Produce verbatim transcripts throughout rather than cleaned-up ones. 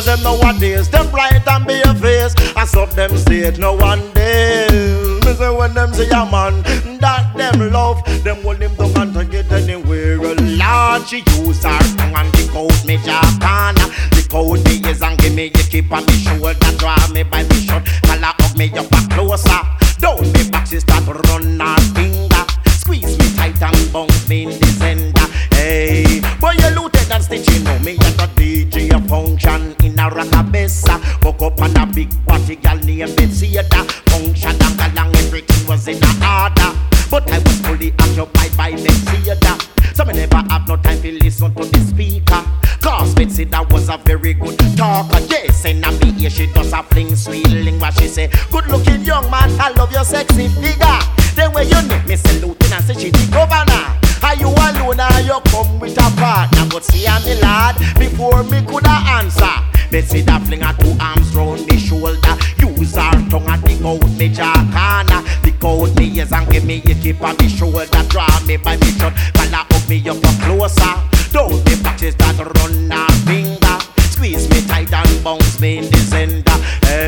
them nowadays, them bright and be a face. And some them say it no one day. Me say when them say a man that them love, them hold him down and take it anywhere. Lord, she use her tongue and the coat me jacana. The coat me is and give me the keep on me shoulder, draw me by me shirt, collar hug me up back closer. Down me back she start run her finger, squeeze me tight and bounce me in the center. Hey, boy you looted and stitch, you know me at a D J a function in a rockabessa. Woke up on a big party, girl named Betseda. Function and along everything was in a order, but I was fully occupied by Betseda. So me never have no time to listen to the speaker, cause Betseda was a very good talker. Yes, and I me here she does a fling sweet lingua. She say, good looking young man, I love your sexy figure. Then when you name me salute and say she the governor. Are you alone or you come with a partner? But see I'm the lad, before me coulda answer. Betseda fling her two arms round me shoulder, use her tongue and dig out me jacana. Dig out me ears and give me a tip on me shoulder, draw me by me shirt, collar up me up closer. Don't be practice that run her finger, squeeze me tight and bounce me in the center.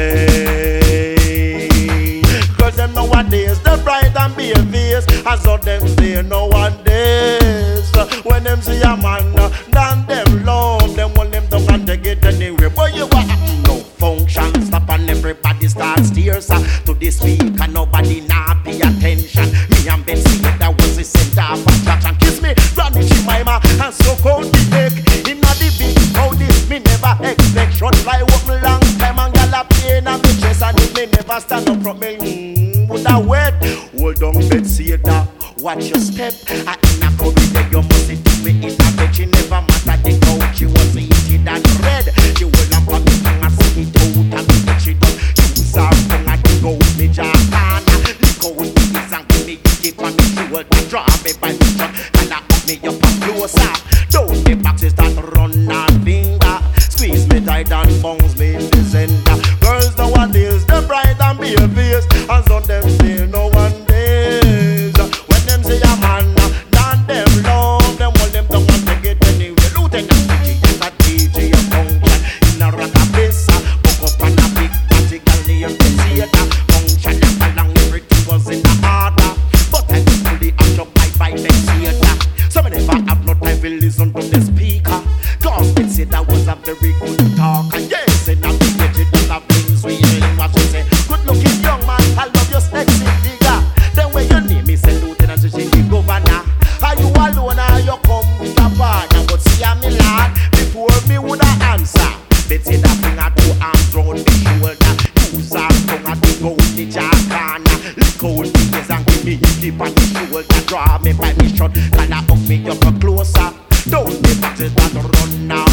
Hey, cause them nowadays the bright and be a face. And so them say nowadays, when them see a man, then them love them, want them down and take it anywhere. But you want no function, stop and everybody starts steers to the speaker, nobody nah pay attention. Me and Betseda was the center of attraction. Kiss me, Granny Jemima, and so cold the neck. Inna the big crowd, me never expect. Short fly walk me long time and gal a pain on me chest, and if me never stand up from me, mm, would I wet? Hold on, Betseda, watch your step. I in a corridor, you must see the way in a bed. She never matter the couch, she was eating that red. She will have got me tongue and see it out and me that she done. Use her tongue and dig out me jacana. Lick out me knees and give me the tip on me shoulder, draw me by me shirt, and I up me up and closer. Down the back she start run her finger, squeeze me tight and bounce me in the center. Girls nowadays, they bright and be a face. And so them say no one days. When them say a man, then them love them, hold them down and take it anywhere. Lieutenant D J, yes a D J a function in a rockabessa. Woke up on a big party, girl named Betseda. Function and along everything was in the order, but I was fully occupied by Betseda. So me never have no time to listen to the speaker, cause Betseda was a very good talker. Yes, and I'm the she does have things we hearing what she say. Good looking young man, I love your sexy figure. Then when your name is salute and she the governor. Are you alone or you come with a partner? But see I'm the lad, before me woulda answer. Betseda fling her two arms round me shoulder, use her tongue and dig out the jacana. Lick out the ears and give me a tip on the shoulder, draw me by me shirt, collar up me up closer. Don't be practice that run now